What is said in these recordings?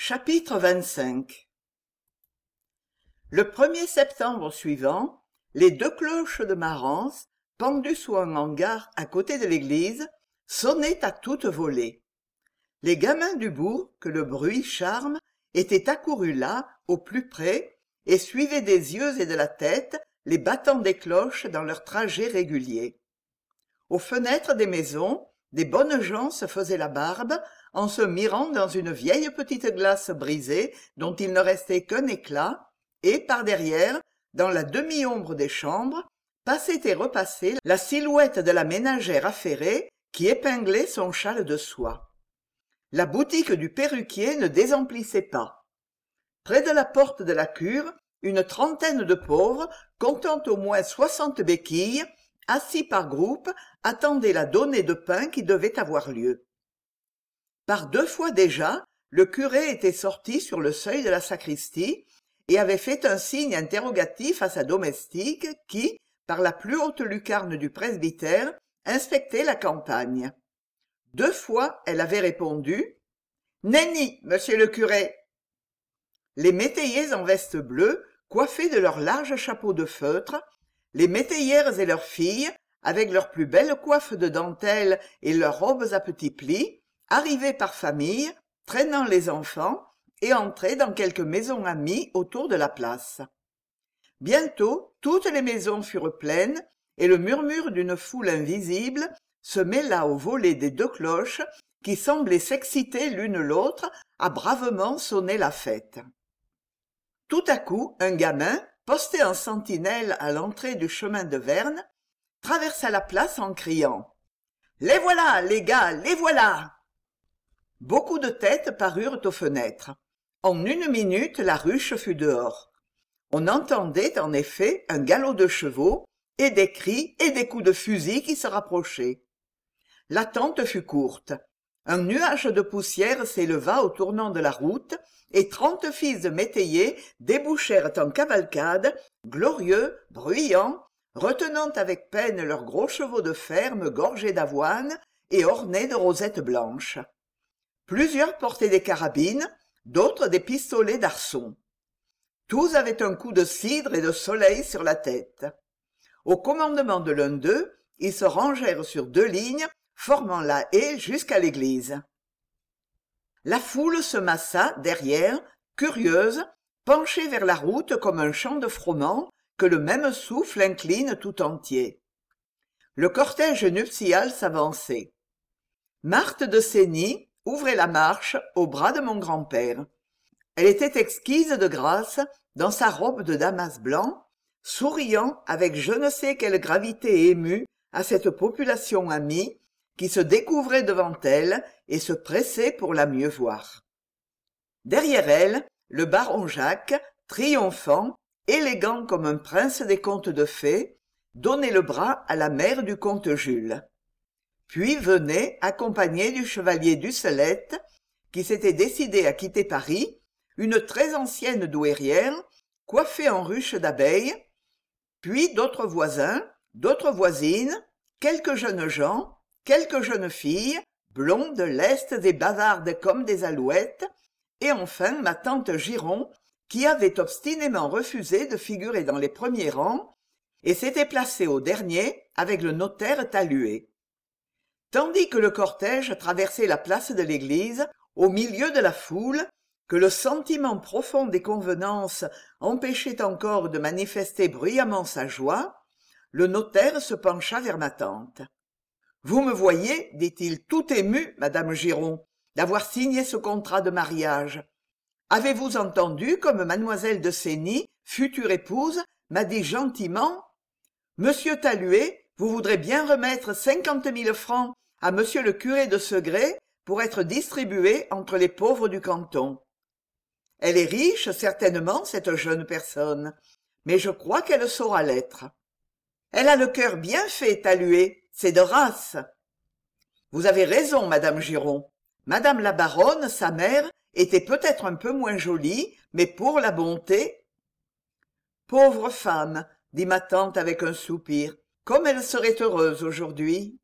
Chapitre 25. Le 1er septembre suivant, les 2 cloches de Marans, pendues sous un hangar à côté de l'église, sonnaient à toute volée. Les gamins du bourg, que le bruit charme, étaient accourus là, au plus près, et suivaient des yeux et de la tête les battants des cloches dans leur trajet régulier. Aux fenêtres des maisons, des bonnes gens se faisaient la barbe en se mirant dans une vieille petite glace brisée dont il ne restait qu'un éclat, et par derrière, dans la demi-ombre des chambres, passait et repassait la silhouette de la ménagère affairée qui épinglait son châle de soie. La boutique du perruquier ne désemplissait pas. Près de la porte de la cure, une trentaine de pauvres, comptant au moins 60 béquilles, assis par groupes, attendaient la donnée de pain qui devait avoir lieu. Par 2 fois déjà, le curé était sorti sur le seuil de la sacristie et avait fait un signe interrogatif à sa domestique qui, par la plus haute lucarne du presbytère, inspectait la campagne. 2 fois, elle avait répondu « Nenni, monsieur le curé !» Les métayers en veste bleue, coiffés de leurs larges chapeaux de feutre, les métayères et leurs filles, avec leurs plus belles coiffes de dentelle et leurs robes à petits plis, arrivaient par famille, traînant les enfants, et entraient dans quelques maisons amies autour de la place. Bientôt, toutes les maisons furent pleines, et le murmure d'une foule invisible se mêla au volet des 2 cloches qui semblaient s'exciter l'une l'autre à bravement sonner la fête. Tout à coup, un gamin, posté en sentinelle à l'entrée du chemin de Verne, traversa la place en criant « Les voilà, les gars, les voilà !» Beaucoup de têtes parurent aux fenêtres. En 1 minute, la ruche fut dehors. On entendait en effet un galop de chevaux, et des cris et des coups de fusil qui se rapprochaient. L'attente fut courte. Un nuage de poussière s'éleva au tournant de la route, et 30 fils de métayers débouchèrent en cavalcade, glorieux, bruyants, retenant avec peine leurs gros chevaux de ferme gorgés d'avoine et ornés de rosettes blanches. Plusieurs portaient des carabines, d'autres des pistolets d'arçon. Tous avaient un coup de cidre et de soleil sur la tête. Au commandement de l'un d'eux, ils se rangèrent sur 2 lignes, formant la haie jusqu'à l'église. La foule se massa derrière, curieuse, penchée vers la route comme un champ de froment que le même souffle incline tout entier. Le cortège nuptial s'avançait. Marthe de Sény ouvrait la marche au bras de mon grand-père. Elle était exquise de grâce dans sa robe de damas blanc, souriant avec je ne sais quelle gravité émue à cette population amie qui se découvrait devant elle et se pressait pour la mieux voir. Derrière elle, le baron Jacques, triomphant, élégant comme un prince des contes de fées, donnait le bras à la mère du comte Jules. Puis venait, accompagné du chevalier Ducelette, qui s'était décidé à quitter Paris, une très ancienne douairière, coiffée en ruche d'abeilles, puis d'autres voisins, d'autres voisines, quelques jeunes gens, quelques jeunes filles, blondes, lestes et bavardes comme des alouettes, et enfin ma tante Giron, qui avait obstinément refusé de figurer dans les premiers rangs et s'était placée au dernier avec le notaire Taluet. Tandis que le cortège traversait la place de l'église, au milieu de la foule, que le sentiment profond des convenances empêchait encore de manifester bruyamment sa joie, le notaire se pencha vers ma tante. « Vous me voyez, dit-il, tout ému, madame Giron, d'avoir signé ce contrat de mariage. Avez-vous entendu comme mademoiselle de Sény, future épouse, m'a dit gentiment « Monsieur Taluet, vous voudrez bien remettre 50 000 francs à monsieur le curé de Segré pour être distribués entre les pauvres du canton. Elle est riche, certainement, cette jeune personne, mais je crois qu'elle saura l'être. Elle a le cœur bien fait, Taluet, c'est de race. Vous avez raison, madame Giron. Madame la baronne, sa mère, était peut-être un peu moins jolie, mais pour la bonté. Pauvre femme, dit ma tante avec un soupir, comme elle serait heureuse aujourd'hui.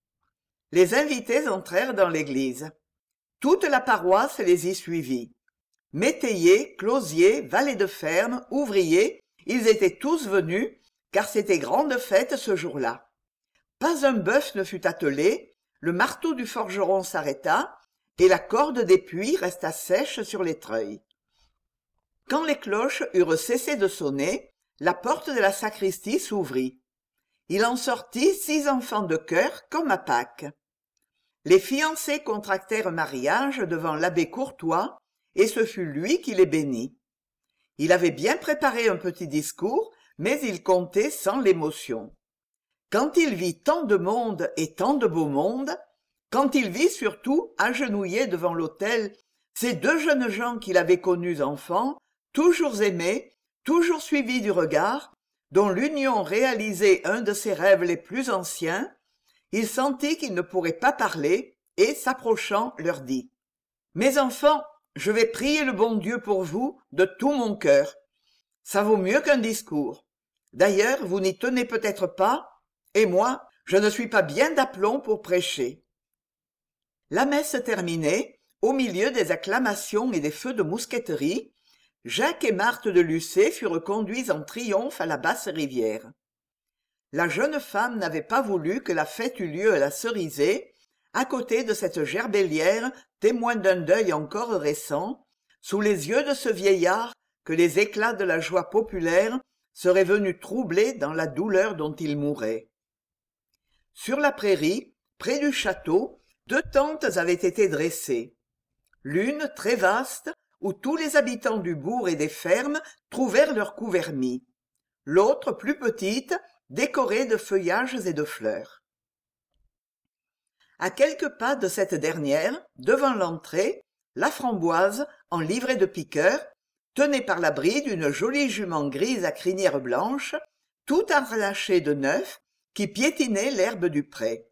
Les invités entrèrent dans l'église. Toute la paroisse les y suivit. Métayers, closiers, valets de ferme, ouvriers, ils étaient tous venus, car c'était grande fête ce jour-là. Pas un bœuf ne fut attelé, le marteau du forgeron s'arrêta, et la corde des puits resta sèche sur les treuils. Quand les cloches eurent cessé de sonner, la porte de la sacristie s'ouvrit. Il en sortit 6 enfants de chœur comme à Pâques. Les fiancés contractèrent mariage devant l'abbé Courtois, et ce fut lui qui les bénit. Il avait bien préparé un petit discours, mais il comptait sans l'émotion. Quand il vit tant de monde et tant de beau monde, quand il vit surtout, agenouillés devant l'autel, ces 2 jeunes gens qu'il avait connus enfants, toujours aimés, toujours suivis du regard, dont l'union réalisait un de ses rêves les plus anciens, il sentit qu'il ne pourrait pas parler, et, s'approchant, leur dit « Mes enfants, je vais prier le bon Dieu pour vous de tout mon cœur. Ça vaut mieux qu'un discours. D'ailleurs, vous n'y tenez peut-être pas, et moi, je ne suis pas bien d'aplomb pour prêcher. » La messe terminée, au milieu des acclamations et des feux de mousqueterie, Jacques et Marthe de Lucé furent conduits en triomphe à la Basse-Rivière. La jeune femme n'avait pas voulu que la fête eût lieu à la Cerisée, à côté de cette gerbellière témoin d'un deuil encore récent, sous les yeux de ce vieillard que les éclats de la joie populaire seraient venus troubler dans la douleur dont il mourait. Sur la prairie, près du château, 2 tentes avaient été dressées. L'une, très vaste, où tous les habitants du bourg et des fermes trouvèrent leur couvert mis. L'autre, plus petite, décorée de feuillages et de fleurs. À quelques pas de cette dernière, devant l'entrée, la Framboise, en livrée de piqueur, tenait par la bride une jolie jument grise à crinière blanche, tout harnachée de neuf, qui piétinait l'herbe du pré.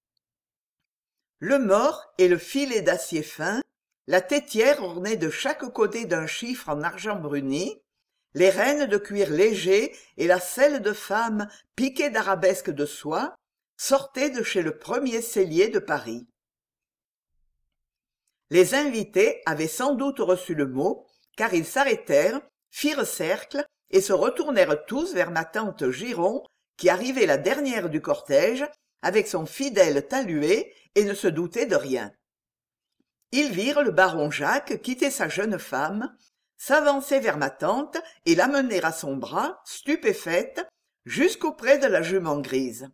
Le mors et le filet d'acier fin, la tétière ornée de chaque côté d'un chiffre en argent bruni, les rênes de cuir léger et la selle de femme piquée d'arabesques de soie, sortaient de chez le premier sellier de Paris. Les invités avaient sans doute reçu le mot, car ils s'arrêtèrent, firent cercle et se retournèrent tous vers ma tante Giron, qui arrivait la dernière du cortège, avec son fidèle Taluet, et ne se doutait de rien. Ils virent le baron Jacques quitter sa jeune femme, s'avancer vers ma tante et l'amener à son bras, stupéfaite, jusqu'auprès de la jument grise.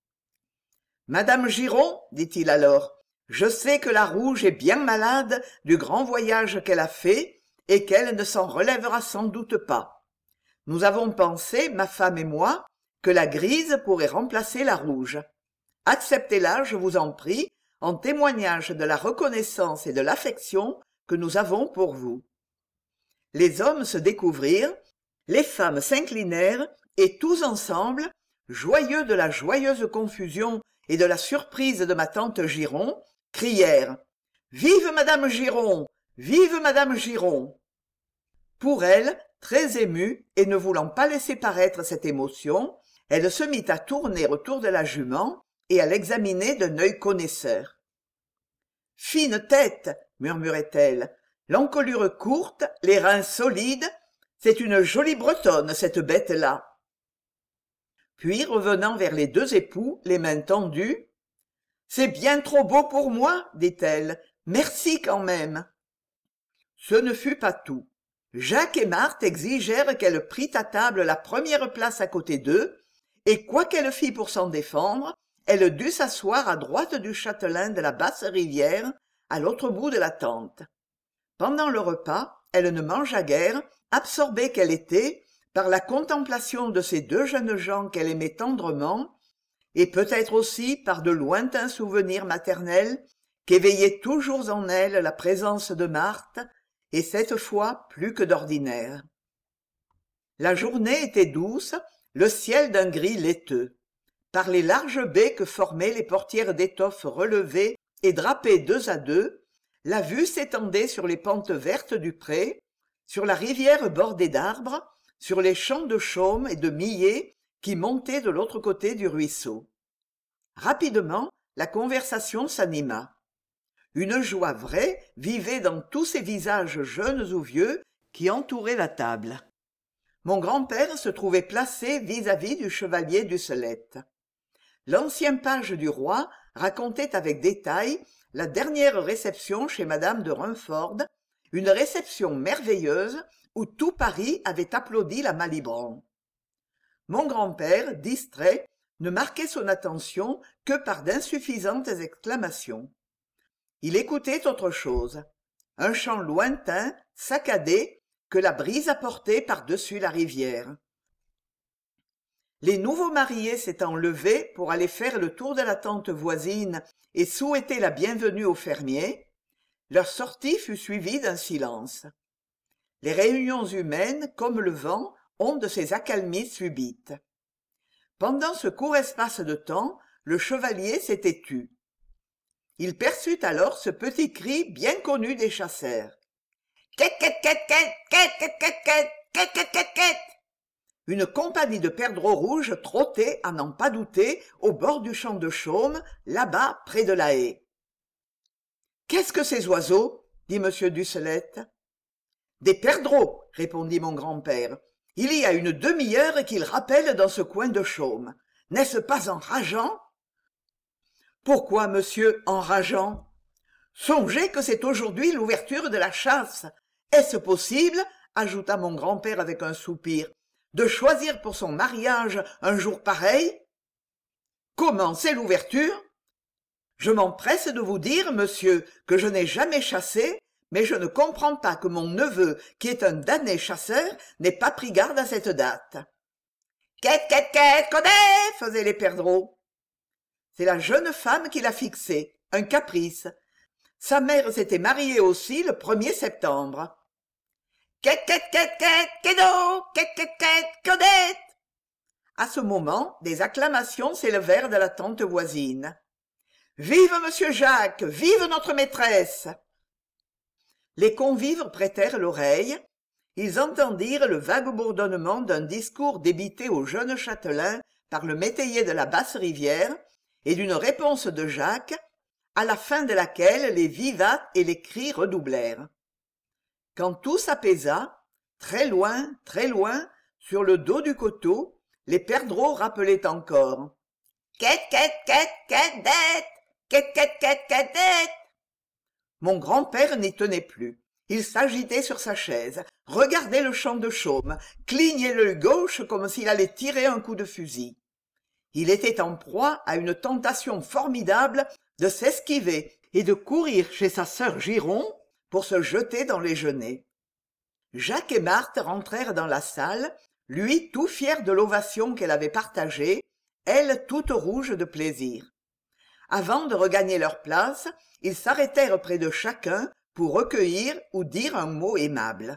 « Madame Giron, dit-il alors, je sais que la rouge est bien malade du grand voyage qu'elle a fait et qu'elle ne s'en relèvera sans doute pas. Nous avons pensé, ma femme et moi, que la grise pourrait remplacer la rouge. Acceptez-la, je vous en prie, en témoignage de la reconnaissance et de l'affection que nous avons pour vous. » Les hommes se découvrirent, les femmes s'inclinèrent, et tous ensemble, joyeux de la joyeuse confusion et de la surprise de ma tante Giron, crièrent « Vive Madame Giron! Vive Madame Giron !» Pour elle, très émue et ne voulant pas laisser paraître cette émotion, elle se mit à tourner autour de la jument et à l'examiner d'un œil connaisseur. « Fine tête !» murmurait-elle, « l'encolure courte, les reins solides, c'est une jolie bretonne, cette bête-là. » Puis, revenant vers les 2 époux, les mains tendues, « C'est bien trop beau pour moi, dit-elle, merci quand même. » Ce ne fut pas tout. Jacques et Marthe exigèrent qu'elle prît à table la première place à côté d'eux, et quoi qu'elle fît pour s'en défendre, elle dut s'asseoir à droite du châtelain de la Basse-Rivière, à l'autre bout de la tente. Pendant le repas, elle ne mangea guère, absorbée qu'elle était par la contemplation de ces 2 jeunes gens qu'elle aimait tendrement, et peut-être aussi par de lointains souvenirs maternels qu'éveillait toujours en elle la présence de Marthe, et cette fois plus que d'ordinaire. La journée était douce, le ciel d'un gris laiteux. Par les larges baies que formaient les portières d'étoffes relevées et drapées 2 à 2, la vue s'étendait sur les pentes vertes du pré, sur la rivière bordée d'arbres, sur les champs de chaume et de millet qui montaient de l'autre côté du ruisseau. Rapidement, la conversation s'anima. Une joie vraie vivait dans tous ces visages jeunes ou vieux qui entouraient la table. Mon grand-père se trouvait placé vis-à-vis du chevalier d'Usselette. L'ancien page du roi racontait avec détail la dernière réception chez madame de Rumford, une réception merveilleuse où tout Paris avait applaudi la Malibran. Mon grand-père, distrait, ne marquait son attention que par d'insuffisantes exclamations. Il écoutait autre chose, un chant lointain, saccadé, que la brise apportait par-dessus la rivière. Les nouveaux mariés s'étant levés pour aller faire le tour de la tente voisine et souhaiter la bienvenue aux fermiers, leur sortie fut suivie d'un silence. Les réunions humaines, comme le vent, ont de ces accalmies subites. Pendant ce court espace de temps, le chevalier s'était tu. Il perçut alors ce petit cri bien connu des chasseurs. Quet, quet, quet, quet, quet, quet, quet, quet, quet, quet, quet, quet. Une compagnie de perdreaux rouges trottait, à n'en pas douter, au bord du champ de chaume, là-bas, près de la haie. « Qu'est-ce que ces oiseaux ?» dit M. Dusselette. « Des perdreaux, » répondit mon grand-père. « Il y a une demi-heure qu'ils rappellent dans ce coin de chaume. N'est-ce pas enrageant ?»« Pourquoi, monsieur, enrageant ?»« Songez que c'est aujourd'hui l'ouverture de la chasse. Est-ce possible, ajouta mon grand-père avec un soupir, de choisir pour son mariage un jour pareil? Comment, c'est l'ouverture? Je m'empresse de vous dire, monsieur, que je n'ai jamais chassé, mais je ne comprends pas que mon neveu, qui est un damné chasseur, n'ait pas pris garde à cette date. Quête, quête, quête, connais, faisaient les perdreaux. C'est la jeune femme qui l'a fixé, un caprice. Sa mère s'était mariée aussi le 1er septembre. Quête, quête, quête, quête, quedo, quête, quête, quête, codette. À ce moment, des acclamations s'élevèrent de la tente voisine. Vive monsieur Jacques, vive notre maîtresse! Les convives prêtèrent l'oreille. Ils entendirent le vague bourdonnement d'un discours débité au jeune châtelain par le métayer de la Basse-Rivière et d'une réponse de Jacques, à la fin de laquelle les vivates et les cris redoublèrent. Quand tout s'apaisa, très loin, sur le dos du coteau, les perdreaux rappelaient encore. Quête, quête, quête, quête, dette! Quête, quête, quête, quête, dette! Mon grand-père n'y tenait plus. Il s'agitait sur sa chaise, regardait le champ de chaume, clignait l'œil gauche comme s'il allait tirer un coup de fusil. Il était en proie à une tentation formidable de s'esquiver et de courir chez sa sœur Giron pour se jeter dans les genêts. Jacques et Marthe rentrèrent dans la salle, lui tout fier de l'ovation qu'elle avait partagée, elle toute rouge de plaisir. Avant de regagner leur place, ils s'arrêtèrent près de chacun pour recueillir ou dire un mot aimable.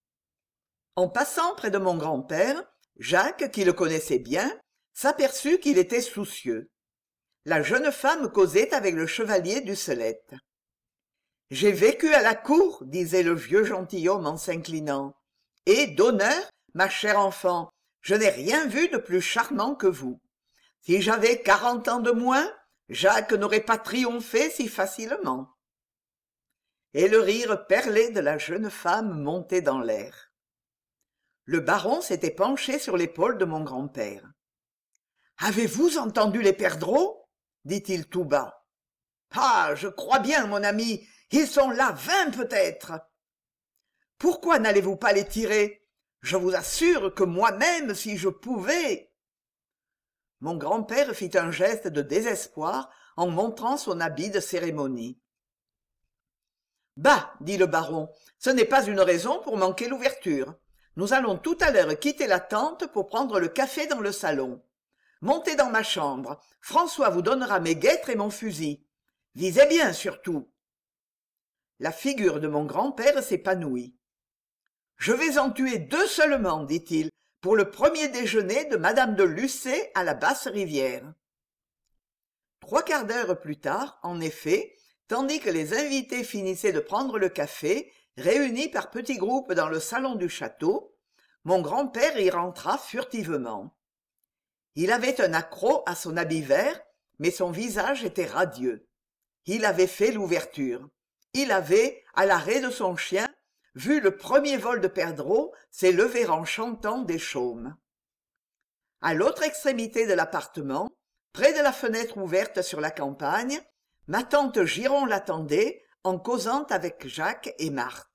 En passant près de mon grand-père, Jacques, qui le connaissait bien, s'aperçut qu'il était soucieux. La jeune femme causait avec le chevalier d'Usselette. « J'ai vécu à la cour, disait le vieux gentilhomme en s'inclinant. Et, d'honneur, ma chère enfant, je n'ai rien vu de plus charmant que vous. Si j'avais 40 ans de moins, Jacques n'aurait pas triomphé si facilement. » Et le rire perlé de la jeune femme montait dans l'air. Le baron s'était penché sur l'épaule de mon grand-père. « Avez-vous entendu les perdreaux ?» dit-il tout bas. « Ah, je crois bien, mon ami, ils sont là 20 peut-être. »« Pourquoi n'allez-vous pas les tirer? Je vous assure que moi-même, si je pouvais... » Mon grand-père fit un geste de désespoir en montrant son habit de cérémonie. « Bah, dit le baron, ce n'est pas une raison pour manquer l'ouverture. Nous allons tout à l'heure quitter la tente pour prendre le café dans le salon. Montez dans ma chambre. François vous donnera mes guêtres et mon fusil. Visez bien, surtout. » La figure de mon grand-père s'épanouit. « Je vais en tuer 2 seulement, dit-il, pour le premier déjeuner de madame de Lucé à la Basse-Rivière. » 3/4 d'heure plus tard, en effet, tandis que les invités finissaient de prendre le café, réunis par petits groupes dans le salon du château, mon grand-père y rentra furtivement. Il avait un accroc à son habit vert, mais son visage était radieux. Il avait fait l'ouverture. Il avait, à l'arrêt de son chien, vu le premier vol de perdreaux s'élever en chantant des chaumes. À l'autre extrémité de l'appartement, près de la fenêtre ouverte sur la campagne, ma tante Giron l'attendait en causant avec Jacques et Marthe.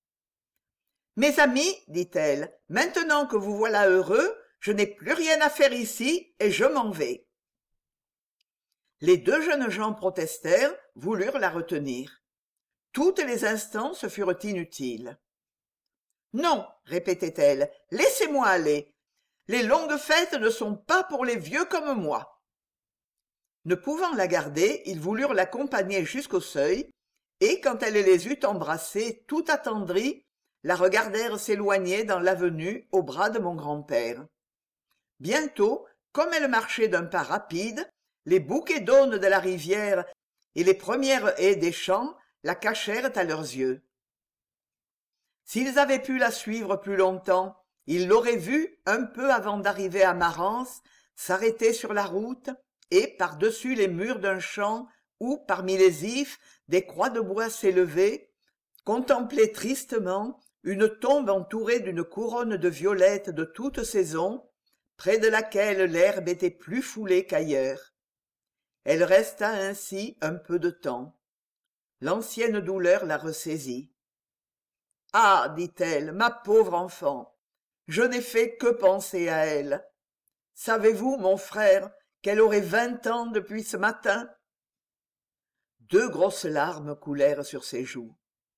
« Mes amis, dit-elle, maintenant que vous voilà heureux, je n'ai plus rien à faire ici et je m'en vais. » Les deux jeunes gens protestèrent, voulurent la retenir. Toutes les instances furent inutiles. « Non, répétait-elle, laissez-moi aller. Les longues fêtes ne sont pas pour les vieux comme moi. » Ne pouvant la garder, ils voulurent l'accompagner jusqu'au seuil, et quand elle les eut embrassés, tout attendris, la regardèrent s'éloigner dans l'avenue au bras de mon grand-père. Bientôt, comme elle marchait d'un pas rapide, les bouquets d'aunes de la rivière et les premières haies des champs la cachèrent à leurs yeux. S'ils avaient pu la suivre plus longtemps, ils l'auraient vue, un peu avant d'arriver à Marans, s'arrêter sur la route et, par-dessus les murs d'un champ où, parmi les ifs, des croix de bois s'élevaient, contempler tristement une tombe entourée d'une couronne de violettes de toute saison, près de laquelle l'herbe était plus foulée qu'ailleurs. Elle resta ainsi un peu de temps. L'ancienne douleur la ressaisit. « Ah, dit-elle, ma pauvre enfant, je n'ai fait que penser à elle. Savez-vous, mon frère, qu'elle aurait 20 ans depuis ce matin ?» Deux grosses larmes coulèrent sur ses joues.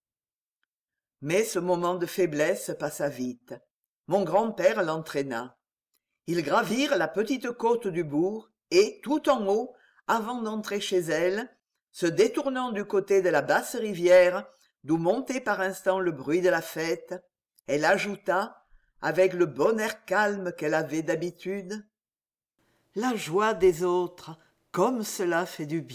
Mais ce moment de faiblesse passa vite. Mon grand-père l'entraîna. Ils gravirent la petite côte du bourg et, tout en haut, avant d'entrer chez elle, se détournant du côté de la basse rivière, d'où montait par instants le bruit de la fête, elle ajouta, avec le bon air calme qu'elle avait d'habitude: « La joie des autres, comme cela fait du bien !»